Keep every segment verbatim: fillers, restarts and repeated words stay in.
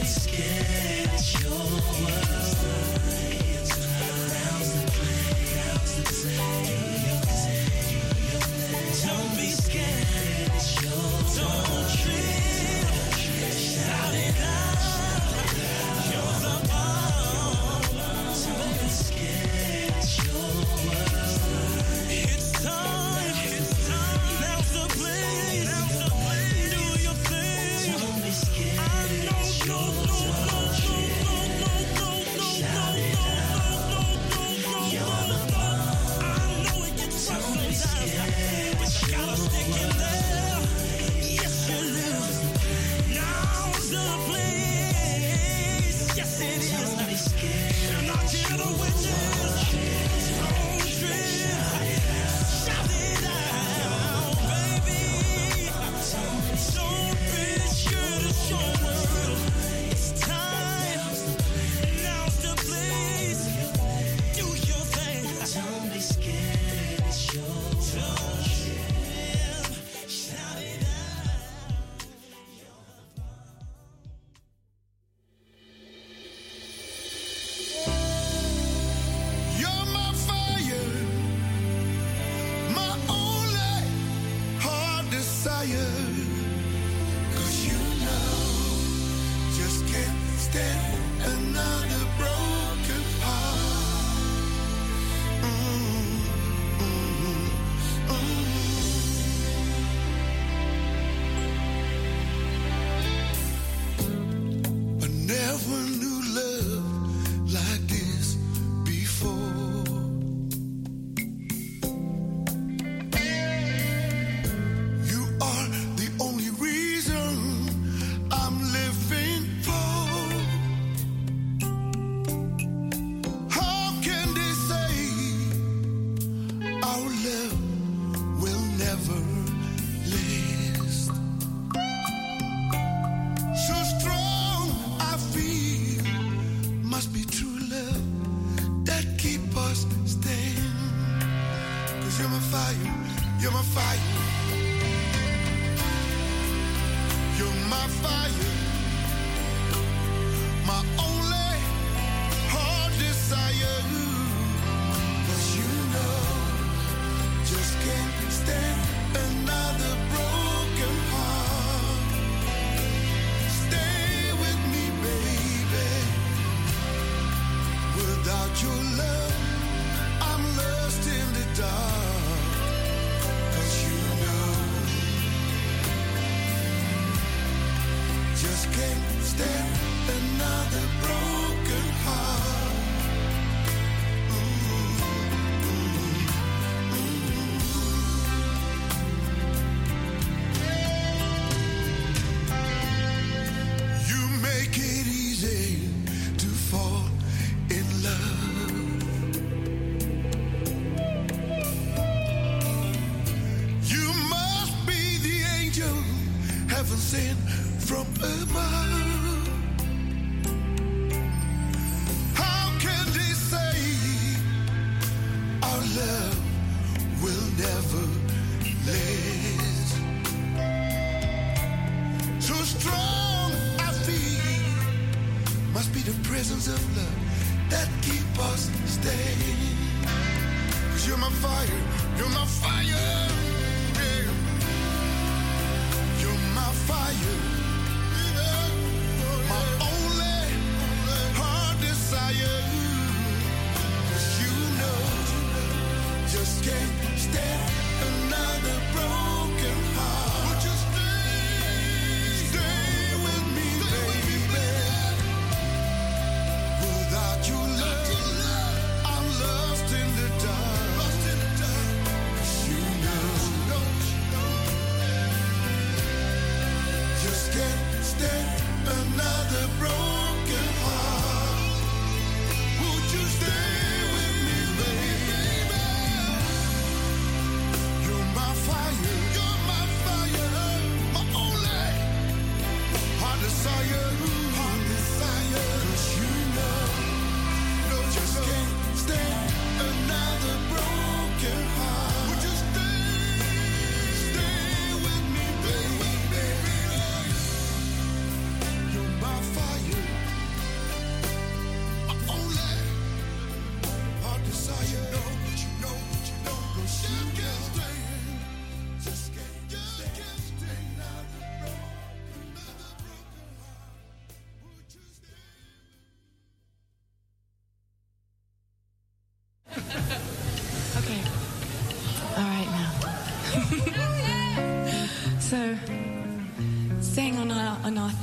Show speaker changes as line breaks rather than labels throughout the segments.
Just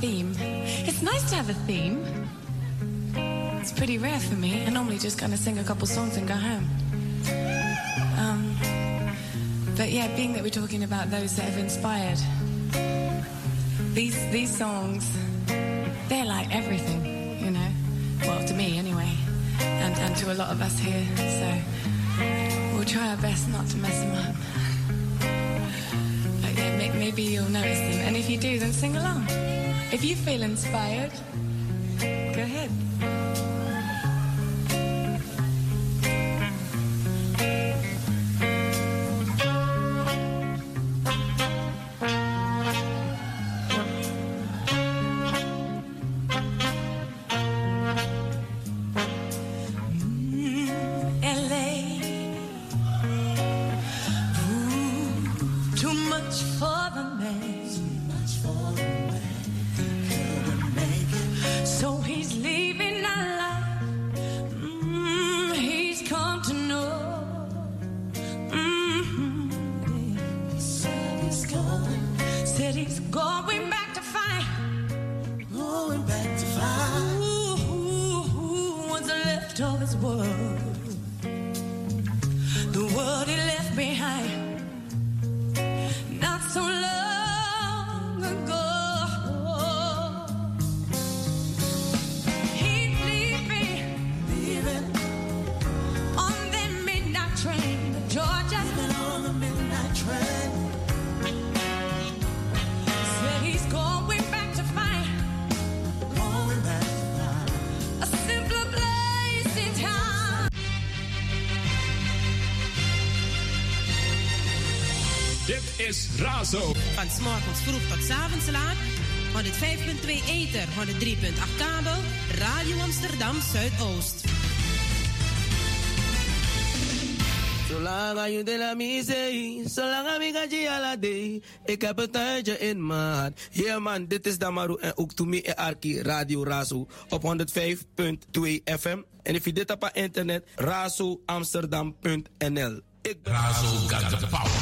theme. It's nice to have a theme. It's pretty rare for me. I normally just kind of sing a couple songs and go home. Um, but yeah, being that we're talking about those that have inspired, these these songs, they're like everything, you know. Well, to me anyway, and and to a lot of us here. So we'll try our best not to mess them up. But yeah, may, maybe you'll notice them, and if you do, then sing along. If you feel inspired, go ahead.
Razo.
Van 's morgens vroeg tot 's avonds laat. honderdvijf komma twee ether, honderddrie komma acht kabel. Radio Amsterdam Zuidoost.
Zolang je de la misee, zolang ik ga je ala day. Ik heb het tijdje in maat. Ja man, dit is Damaru en ook to me en Arki Radio Razo op honderdvijf komma twee F M. En if je dit op internet, razo amsterdam punt n l. Ik ben
Razo got the power.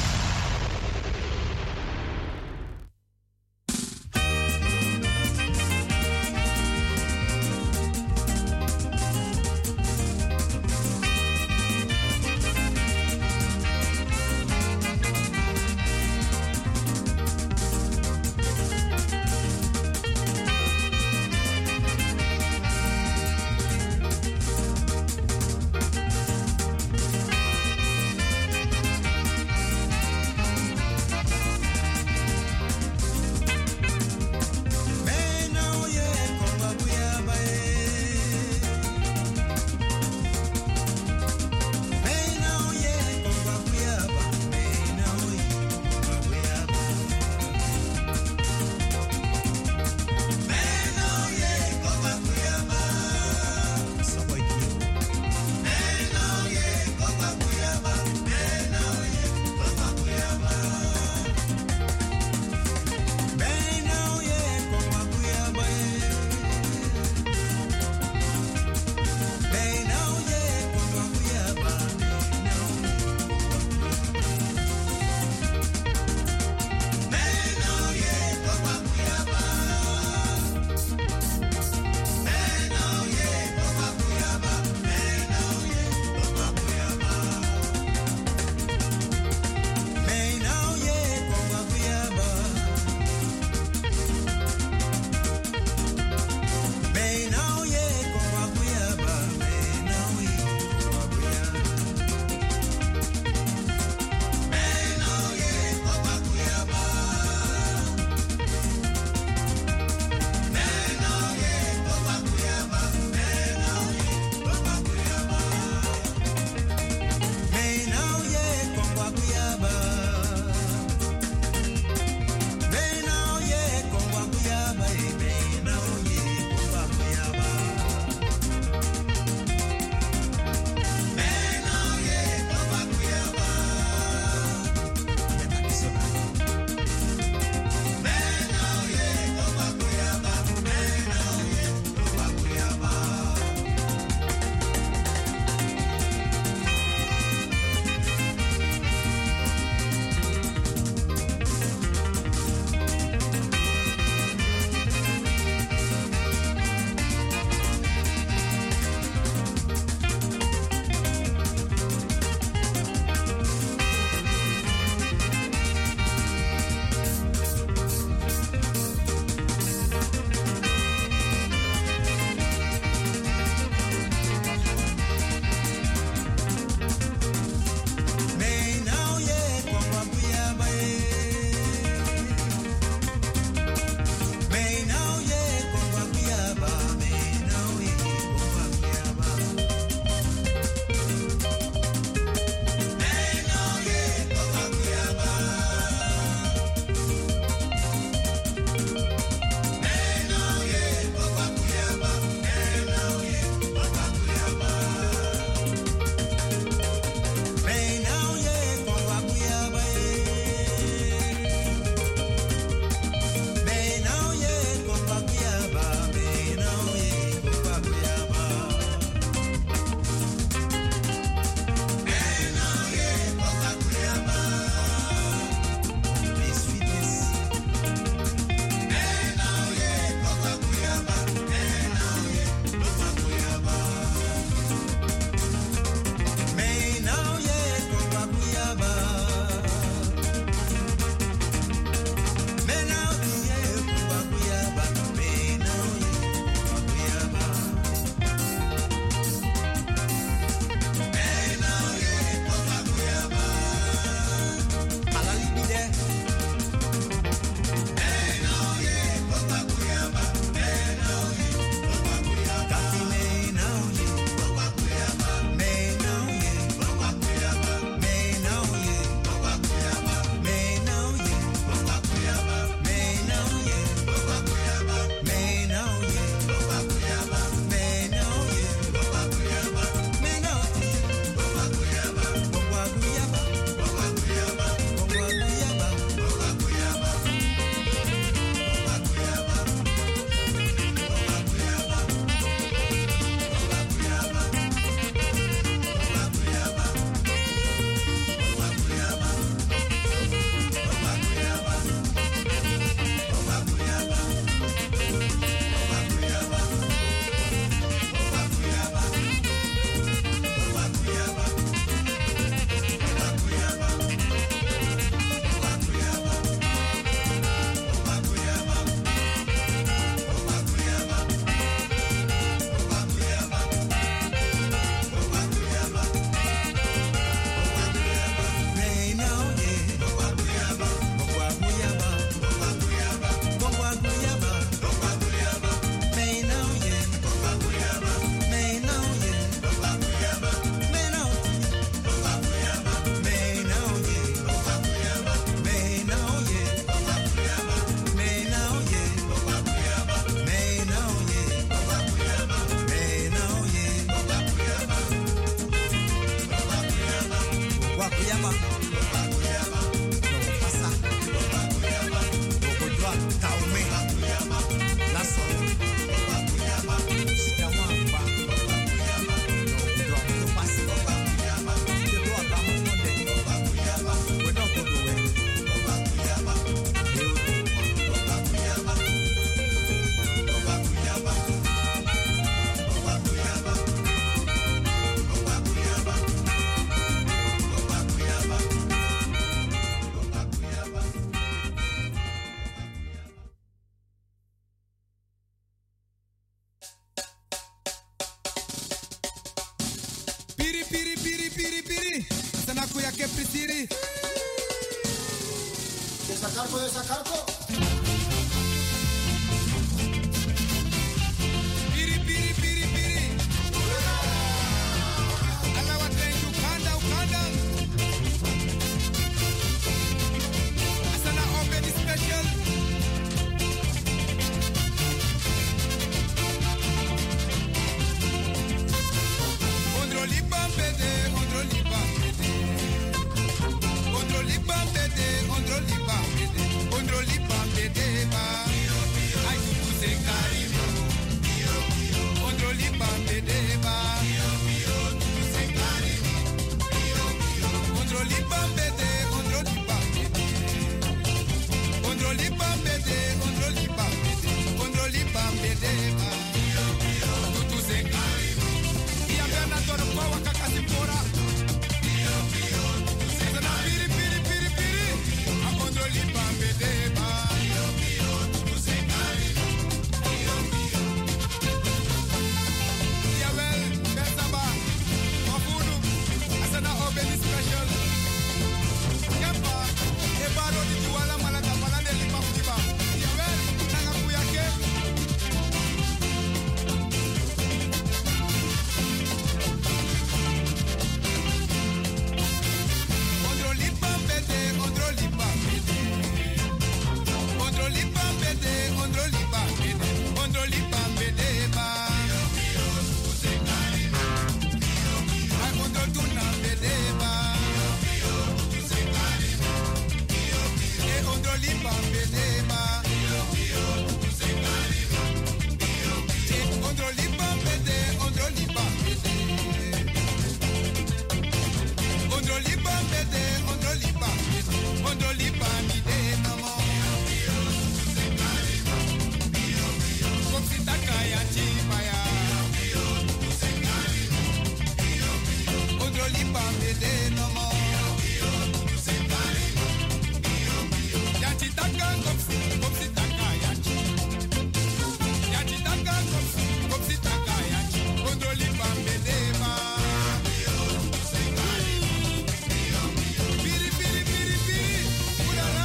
piri piri. Sana kuya ke prisiri.
Esa cargo, esa cargo.
Piri piri piri piri. Ala wa tren ukanda ukanda. Sana open special. Ondroli bambede, ondroli bambede. Ondroli bambede, ondroli bambede. Ondroli bambede ba. Ay tu se carimo. Ondroli bambede ba. Tu se carimo. Ondroli bambede, ondroli bambede. Ondroli bambede, ondroli bambede. Ondroli bambede ba. Tu se carimo. Y a ver na todo poa kakasi pora. Sana piri piri piri piri. A ondroli bambede ba. Tu se carimo. Jawel, Bensaba, Mafudu, Asana Obedi Special. Kempa, Ebaro di Tuala Malaka Palande Lipa Fudiba. Jawel, Nanga Kuyake. Ondro Lipa Bede, Ondro Lipa Bede. Ondro Lipa Bede, Ondro Lipa Bede. Ondro Lipa Bede ba. Ay, ondro tuna bede ba. Eh, ondro lipa bede ba. Eh, ondro lipa bede, ondro lipa bede. Ondro lipa bede, ondro lipa bede. Ondro lipa bede no mo. Kopsita kaya chipaya. Ondro lipa bede no mo. Yachi taka kopsi, kopsi taka yachi. Yachi taka kopsi, kopsi taka yachi. Ondro lipa bede ba. Piri piri piri piri. Ulala.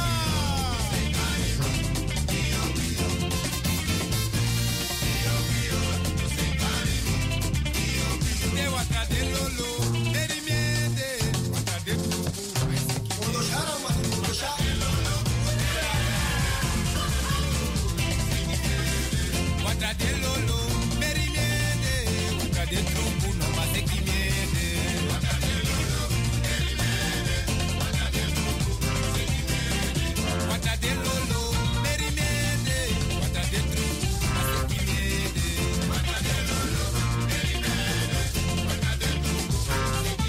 De wata de lolo, meri miende, wata de tubu,
Mundo shara, mano, mundo shara.
wata de lolo, meri miende, wata de tubu, no mate ki miende. Wata de lolo, meri miende, wata de tubu, wata de lolo, meri miende, wata de tubu, mate ki miende. Wata de lolo, meri miende, wata de tubu, mate ki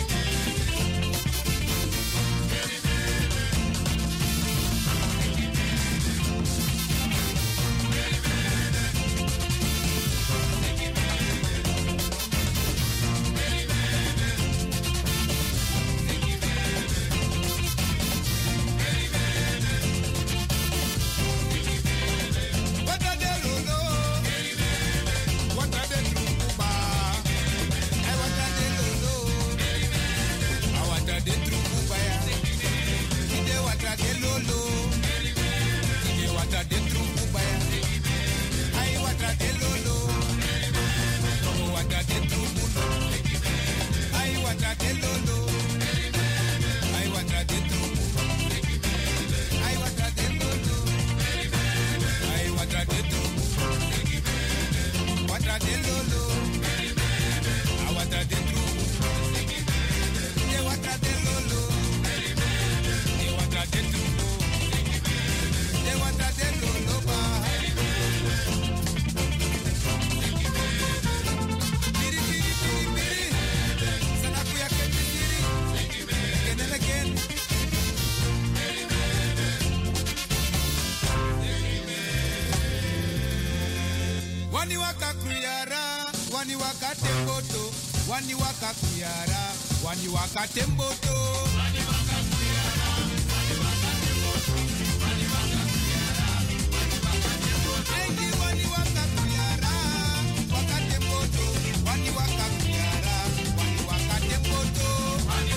Wata de lolo, wata de tubu ba. Ay wata de lolo, a wata de tubu ba ya. Ide wata de lolo, ide wata de tubu ba ya. Ay wata de lolo, o wata de tubu no. Ay wata de lolo, ay wata de tubu. Ay wata de lolo, ay wata de tubu. Wata de lolo, a wata de tubu. De wata de lolo, de wata de tubu. De wata de lolo ba. Piri piri piri piri. Sana kuya ke piri. Again and again. Wani waka kuyara, wani waka temboto, wani waka kuyara, wani waka temboto. Wani waka kuyara, wani waka temboto, wani waka kuyara, wani waka temboto. Engi wani waka kuyara, waka temboto, wani waka kuyara, wani waka temboto. Wani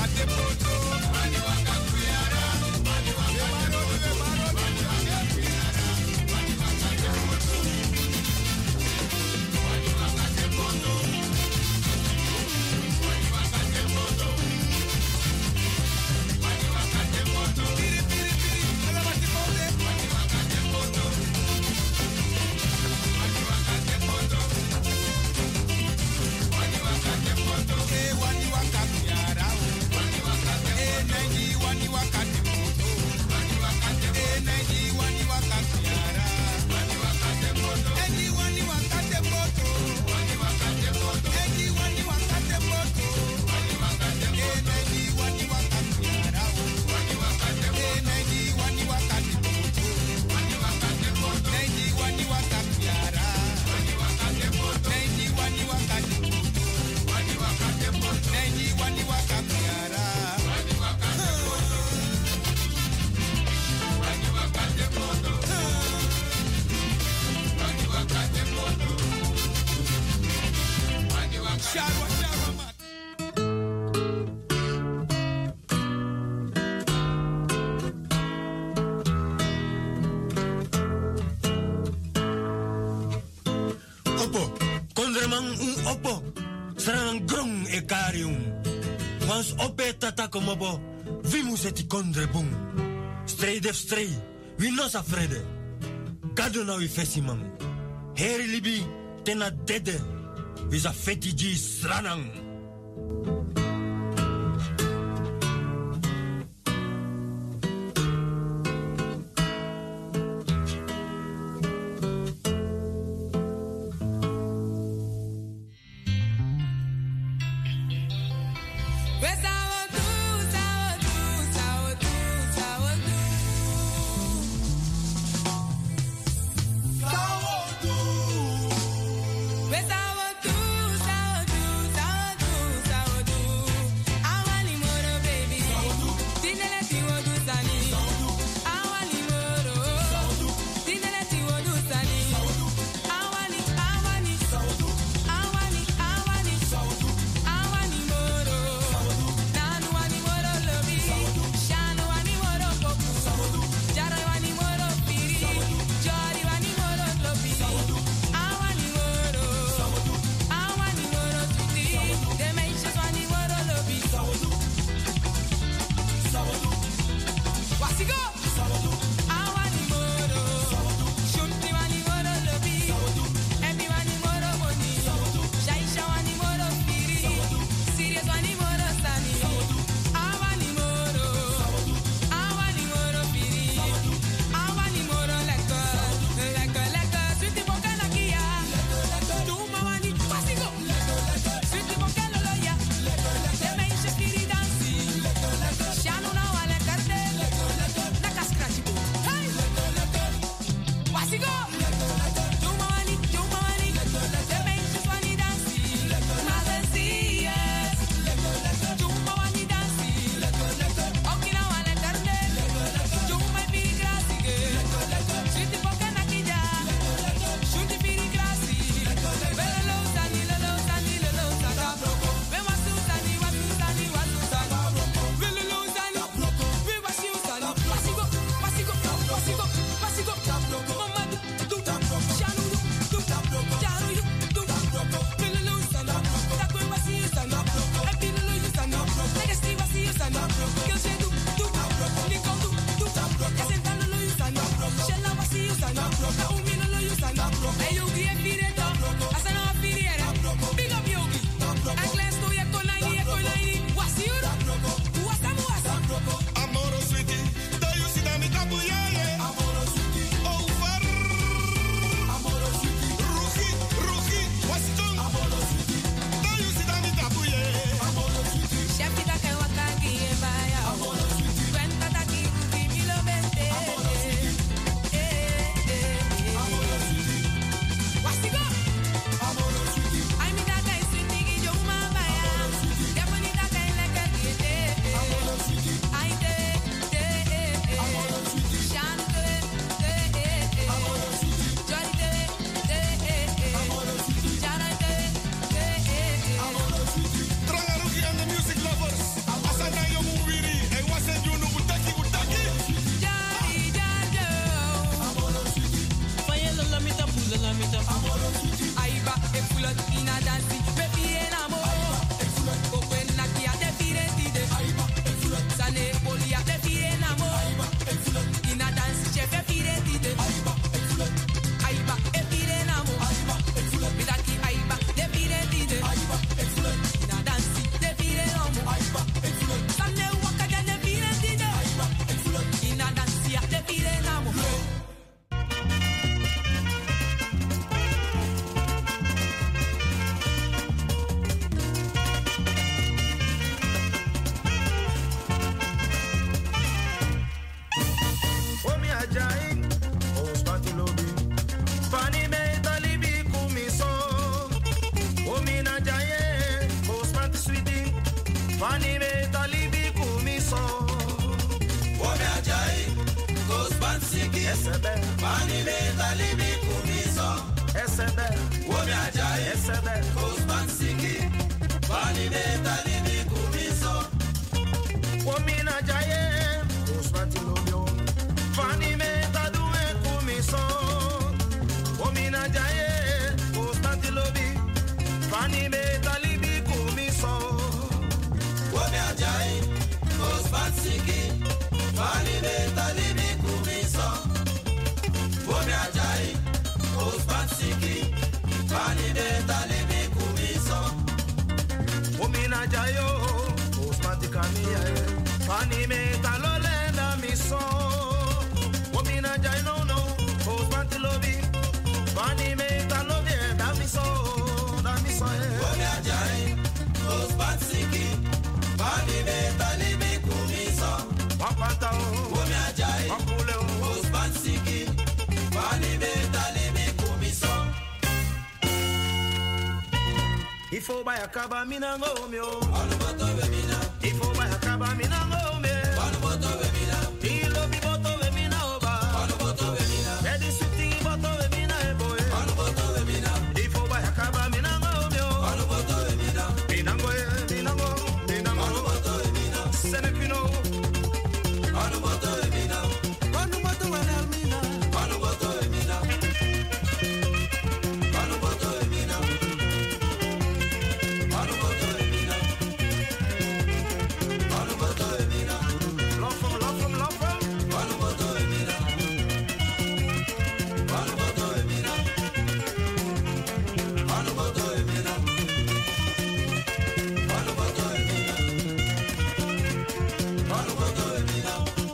Opo, sarang grong e karium. Wans ope tata komobo, vimus eti kondrebung. Strei def strei, we nos afrede. Gado na we fesimang. Heri libi, tena dede. Wisa fetiji sranang.
Fani me talibi kumiso. Wome ajai, Gospan Siki. Esebe. Fani me talibi kumiso. Esebe. Wome ajai, Esebe. Gospan Siki. Fani me talibi kumiso. Wome ajai, Gospan Tilobio. Fani me tadue kumiso. Wome ajai, Gospan Tilobi. Fani me talibi kumiso. Wome ajai, Gospan Siki. Fani me talibi kumiso. Wome ajai, Gospan Siki. Fani me talibi kumiso. Wome ajai yo, Gospan Tikamiya. Fani me talole na miso. Wome ajai no no, Gospan Tilobi. Fani me talobe na miso. Wome ajai, Gospan Siki. Fani me talibi kumiso. Wapata o. Wome ajai, Wapule o. Gospan Siki. Fani me talibi kumiso. Ifo ba yakaba minango mio. Aluboto we mina. Ifo ba yakaba minango me. Aluboto we mina. Ilo bi boto we mina oba. Aluboto we mina. Edi suti boto we mina e boy. Aluboto we mina. Ifo ba yakaba minango mio. Aluboto we mina. Minango e minango. Minango. Aluboto we mina. Senepino. Aluboto we mina. Aluboto we mina. Aluboto we mina. Aluboto we mina. Aluboto we mina. Aluboto we mina. Love from, love from, love from. Aluboto we mina. Aluboto we mina. Aluboto we mina. Aluboto we mina. Aluboto we mina.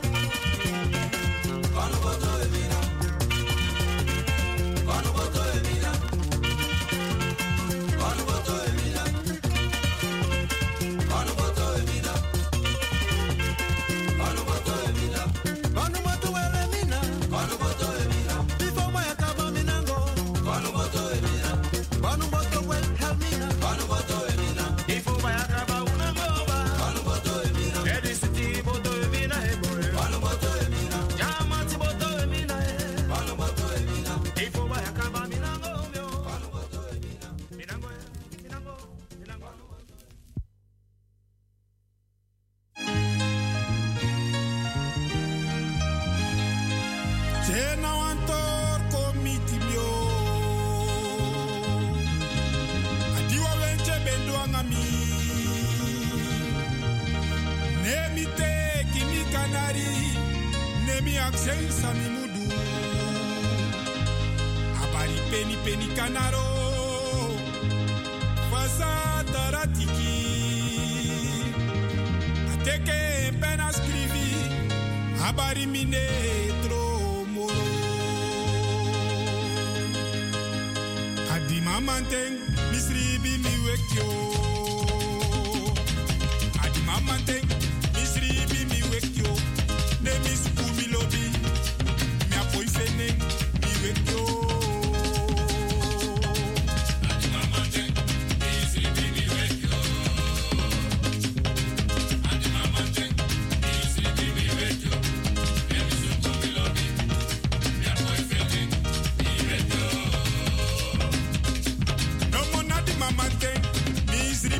Aluboto we mina. Aluboto we mina. Aluboto we mina. Aluboto we mina. Aluboto we mina. Aluboto we mina. Aluboto we mina. Before my akaba minango. Aluboto we mina. Aluboto we help mina. Aluboto we mina. Before my akaba unango ba. Aluboto we mina. Edi city boto we mina e boy. Aluboto we mina. Yamati boto we mina e. Aluboto we mina. Before my akaba minango mio. Aluboto we mina. Minango e. Minango. Minango.
Tena wantor komiti mio. Adiwa wenche bendo angami. Nemi te kimi kanari. Nemi aksen sami mudu. Abari peni peni kanaro. Fasa taratiki. Ateke pena scrivi. Abari minetro. Adi mamanteng misribi mi wekyo. Adi mamanteng misribi mi wekyo. Ne misku mi lobi. Mi apoi feneng mi wekyo. Adi mamanteng misribi mi wekyo. Adi mamanteng misribi mi wekyo. Ne misku mi lobi. Mi apoi feneng mi wekyo. No monadi mamanteng.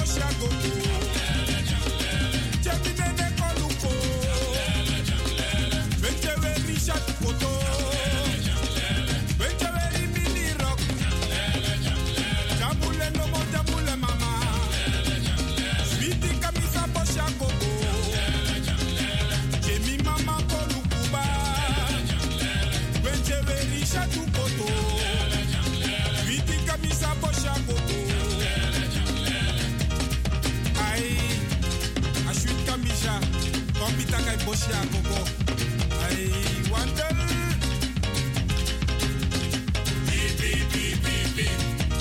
bosha gogo. Jemine ne koluko. Benche we Richard Poto. Benche we mini rock. Jambule no mo jambule mama. Sweetie kamisa bosha gogo. Jemi mama kolukuba. Benche we Richard Poto. Sweetie kamisa bosha gogo. Misha, kompita kai boshia gogo. I wonder. Beep beep beep beep beep.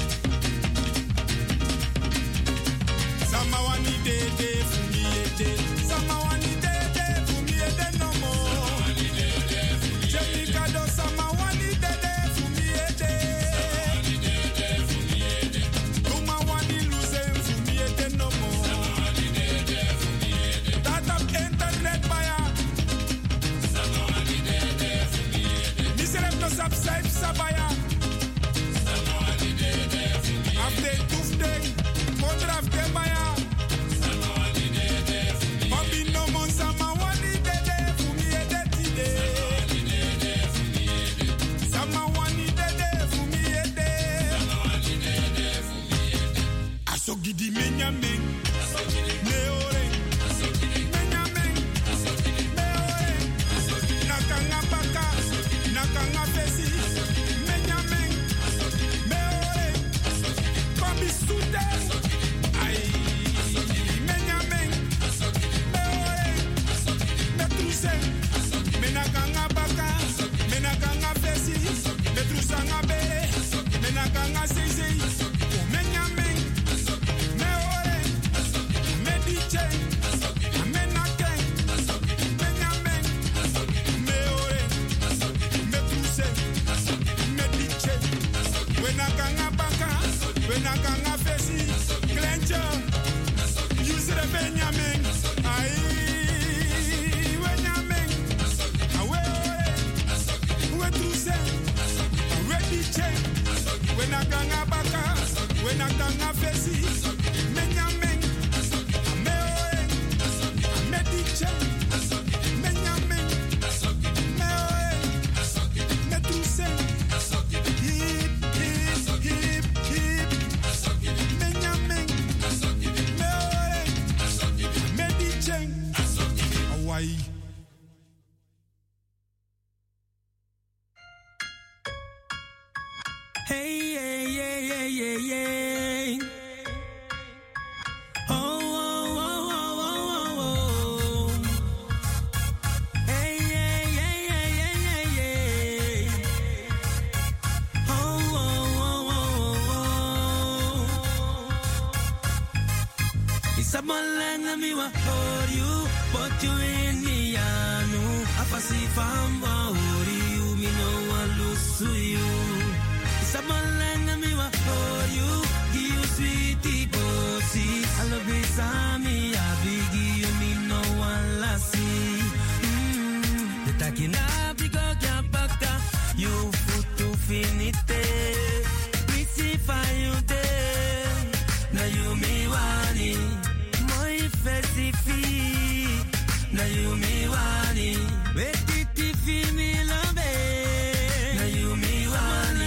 Sama wani de de fumi ete. Sama wani de de fumi ete no more. Jemi kado sama wani de de fumi ete. Luma wani lose fumi ete no more. Internet baya. Miselef no subscribe sabaya. Afte tufte kondrafte baya. Bobby no mon sama wani dede fumi edetide. Sama wani dede fumi ede. Asogidi menyame. Meore. Nakanga pesi, menyameng, meore, kombi sute, ay, menyameng, meore, metruse, menakanga baka, menakanga pesi, metrusanga bere, menakanga sese, menyameng, meore, mediche, menakeng, menyameng, meore. When I can baka, when I can fesi, clencher, use the Benjamin. Aye, when I make away, we do say, ready check. When I can baka, when I can fesi, Benjamin, I'm a mediche, Benjamin, me do say.
Hey, yeah, yeah, yeah, yeah, yeah. Oh, oh, oh, oh, oh, oh. Hey, yeah, yeah, yeah, yeah, yeah, yeah. Oh, oh, oh, oh, oh. It's a malanga mi wa for you, but you in me, I know. I pass if I'm you, me no one lose to you. Samalanga mi wa for you, give you sweetie pussy. I love you, Sammy, I beg you, me no one lassie. The taking up, you go baka, you put to finite. We see fire you there, now you me wani, moi festifi, now you me wani, wait it fi me love, now you me wani.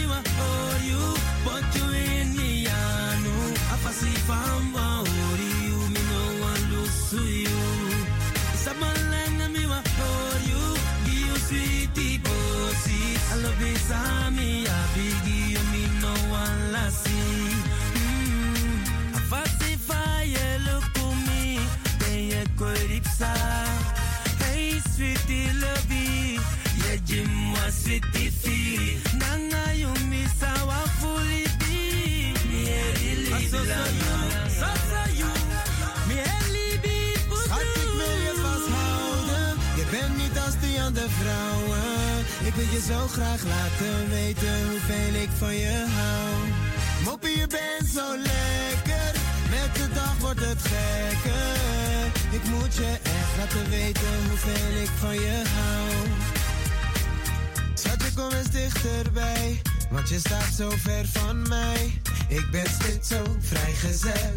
If I'm you, me no one lose to you. Someone me wa for you, give you sweetie pussy. I love you, Sammy, I beg you, me no one lassie. I pacify you, look to me, then you could ripsa. Hey, sweetie, love you, yeah, Jim was sweetie fee. Nanga you miss our fully be, yeah, so so you, so so you, me Ellie be put.
Schat, ik wil je vasthouden. Je bent niet als die andere vrouwen. Ik wil je zo graag laten weten hoeveel ik van je hou. Moppie, je bent zo lekker. Met de dag wordt het gekker. Ik moet je echt laten weten hoeveel ik van je hou. Schatje, kom eens dichterbij, want je staat zo ver van mij. Ik ben steeds zo vrijgezel.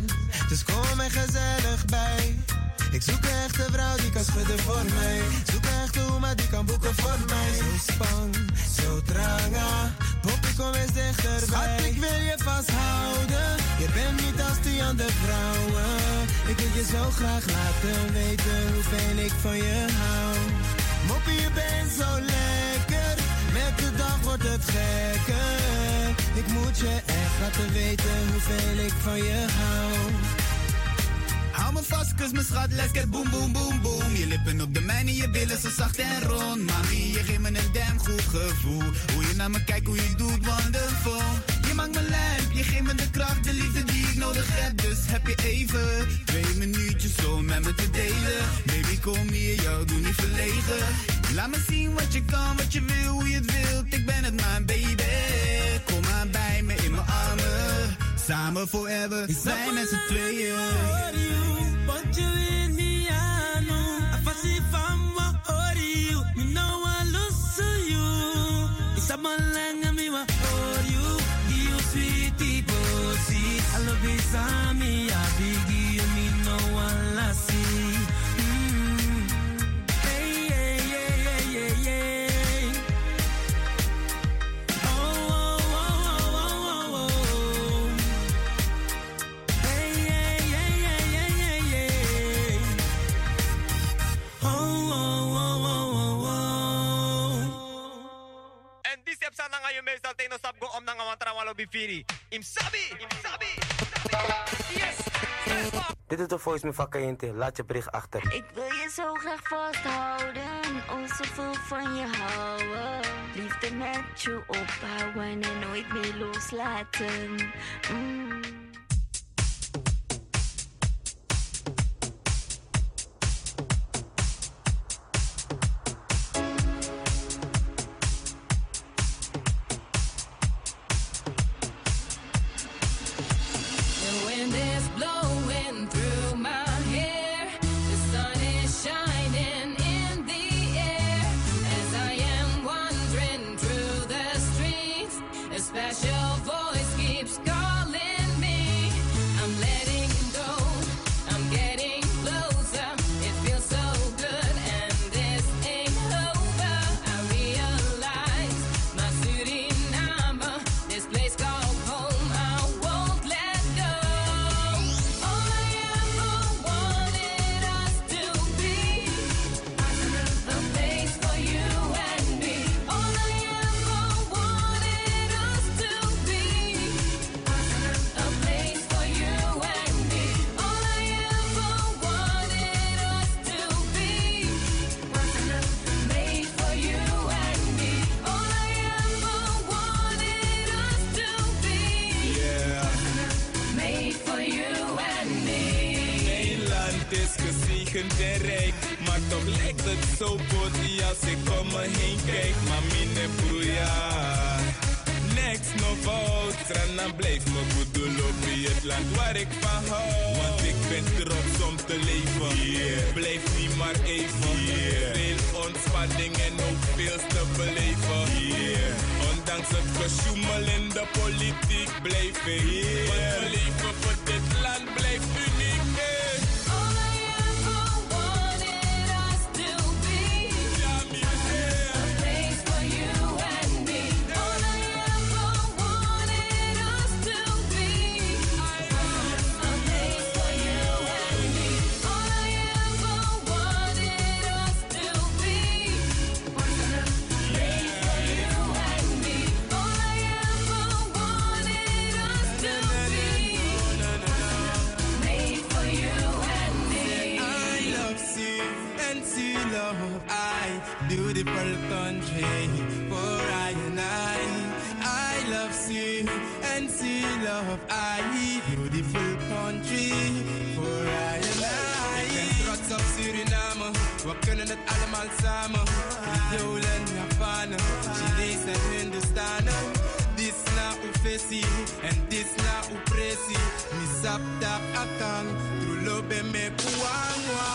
Dus kom er gezellig bij. Ik zoek een echte vrouw die kan schudden voor mij. Zoek een echte oma die kan boeken voor mij. Zo spang, zo tranga. Poppie, kom eens dichterbij. Schat, ik wil je vasthouden. Je bent niet als die andere vrouwen. Ik wil je zo graag laten weten hoeveel ik van je hou. Moppie, je bent zo lekker. Met de dag wordt het gekker. Ik moet je echt laten weten hoeveel ik van je hou.
Hou me vast, kus me schat, let's get boom, boom, boom, boom. Je lippen op de mijne, je billen zo zacht en rond. Mami, je geeft me een damn goed gevoel. Hoe je naar me kijkt, hoe je doet, wonderful. Je maakt me lijp, je geeft me de kracht, de liefde die ik nodig heb. Dus heb je even twee minuutjes zo met me te delen. Baby, kom hier, jou doe niet verlegen. Laat me zien wat je kan, wat je wil, hoe je het wilt. Ik ben het maar, baby. Kom maar bij me in mijn armen. Samen forever, zijn met z'n tweeën.
Want je weet niet aan hoe. Afasi van me hoor you. Me know I lose you. It's a man lang me wa hoor you. You sweetie pussy. I love you Sammy. I beg you me know I love you. Hey hey hey hey hey hey. Oh oh oh oh oh oh. Hey hey hey hey hey hey. Oh oh oh oh oh.
En die step sana ngayon meestal teno sab go om nang awantra walo bifiri. Im sabi, im sabi. Yes.
Dit is de voice van Kayente. Laat je bericht achter.
Ik wil je zo graag vasthouden. Oh, zoveel van je houden. Liefde met je opbouwen en nooit meer loslaten. Mm.
The wind is blowing through my hair. The sun is shining in the air. As I am wandering through the streets, a special voice keeps calling me. I'm letting go, I'm getting closer. It feels so good and this ain't over. I realize my Suriname, this place called home, I won't let go. All I ever wanted us to be, a place for you and me. All I ever wanted us to be, a place for you and me. All I ever wanted us to be, made for you and me. All I ever wanted us to be, made for you and me.
Nederland is gezegend en rijk, maar toch lijkt het zo body als ik om me heen kijk. Maar mine broeia, next no fout, Trana blijf me bedoel op het land waar ik van hou. Want ik ben trots om te leven, yeah. Blijf niet maar even, yeah. Veel ontspanning en ook veel te beleven, yeah. Ondanks het gesjoemel in de politiek blijf ik, yeah. Want mijn leven voor dit land blijft uniek, hey.
All I ever wanted us to be, a place for you and me. All I ever wanted us to be, a place for you and me. All I ever wanted us to be, made for you and me. All I ever wanted us to be, made for you and me.
I love sea and sea love. I beautiful country for I and I. I love sea and sea love. I beautiful country for I and I. Ik ben trots op Suriname. We kunnen het allemaal samen. Creolen, Javanen, Chinees en Hindustanen. Dis na ufesi en dis na upresi. Mi saptap akang, trulo be me kuangwa.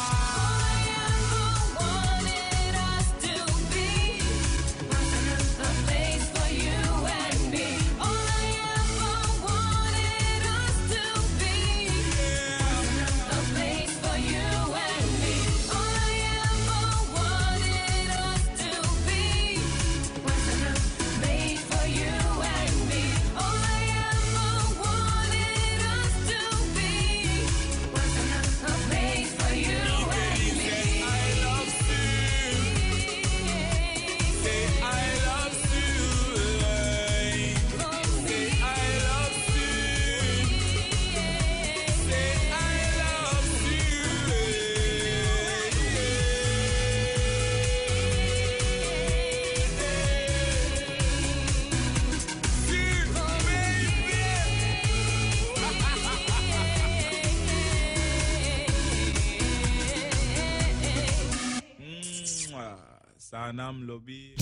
Wanted us to be, a place for you and me. All I ever wanted us to be,
Sanam lobby.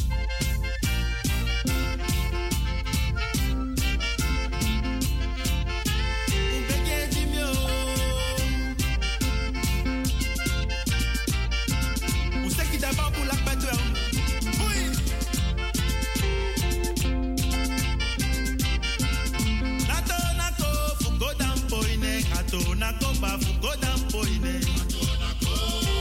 Atona koba fuko dam poine. Atona ko,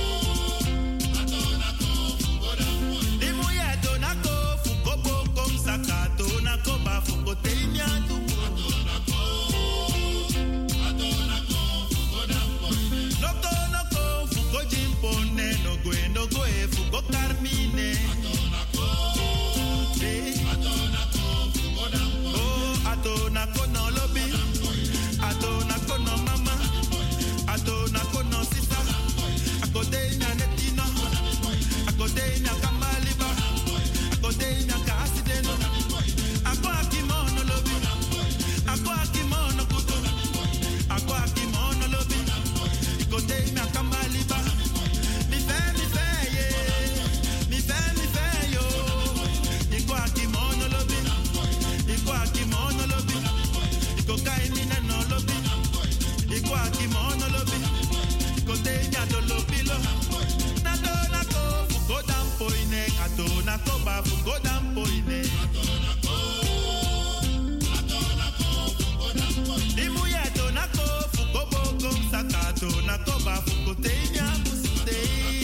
atona ko fuko dam poine. Dimu ya atona ko fuko bo kom saka. Atona koba fuko teinya tubu. Atona ko, atona ko fuko dam poine. Noko noko fuko jimpone. Nogoe nogoe fuko karmine. Atona ko, atona ko fuko dam poine. Oh, atona ko no lobby. Atona ko no mama, atona ko no sisa, akodenya netino, akodenya kamaliba, akodenya kasideno, ako akimono lobi, ako akimono kuto, ako akimono lobi, akodenya kamaliba, mi fe mi fe ye, mi fe mi fe yo, ako akimono lobi, ako akimono lobi, ako kainina no lobi. Ikwa kimono lobi, kodenya do lobilo. Nato nako fuko dampo ine, ato nako ba fuko dampo ine. Ato nako, ato nako fuko dampo ine. Imu ya to nako fuko boko saka, ato nako ba fuko tenya musite.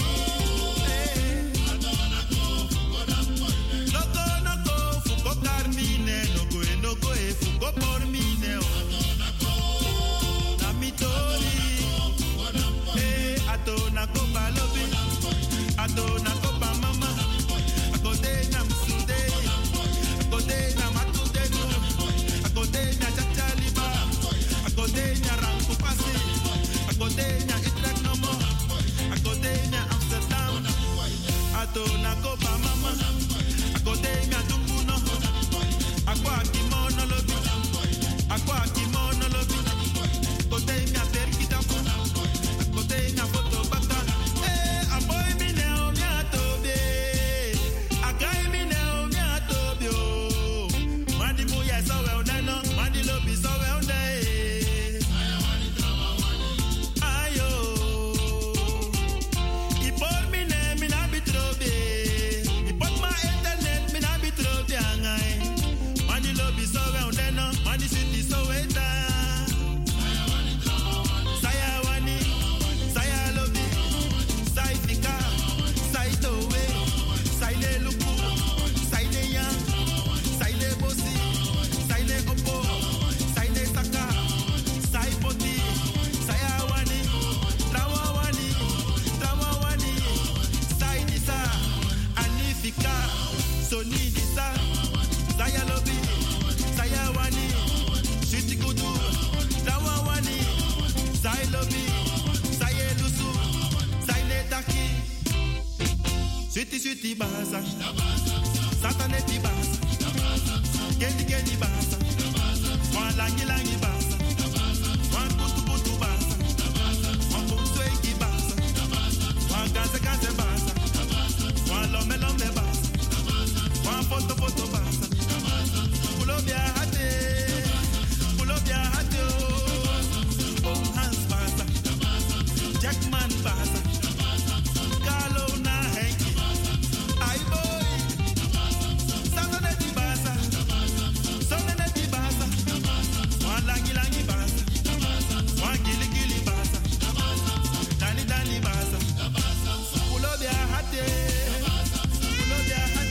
Ato nako fuko dampo ine. Noko noko fuko karmine, nogo e nogo e fuko pormine. Atona kopa lobi, atona kopa mama, akodenya msude, akodenya matudeno, akodenya chachaliba, akodenya rankupasi, akodenya itrek nomo, akodenya Amsterdam, atona kopa mama, akodenya dunguno, akwa kimono lobi, akwa kimono lobi, akodenya terkita puna. Kodenya foto bata, eh, aboy mi ne o mi atobe, agai mi ne o mi atobe o. Mandi mu ya so well dano, mandi lobi so well day. Ayo, ipor mi ne mi na bitrobe, ipor ma internet mi na bitrobe angai. Mandi lobi so well dano, mandi city so well day. Sonidisa, saya lobi, saya wani, sweetie kudu, dawa wani, saya lobi, saya lusu, saya netaki, sweetie sweetie bahasa, sataneti bahasa, kendi kendi bahasa, wan langi langi bahasa, wan kutu kutu bahasa, wan kumsweki bahasa, wan ganse ganse bahasa, wan lome lome bahasa. One photo photo basa, pull up your hat, pull up your hat, oh Hans basa, Jackman basa, Carlo na Henky, I boy, Saturday basa, Sunday basa, one langi langi basa, one gili gili basa, Danny Danny basa, pull up your hat, pull up your hat.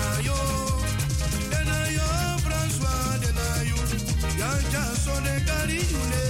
denayo, denayo François denayo, yanja so de cariñule.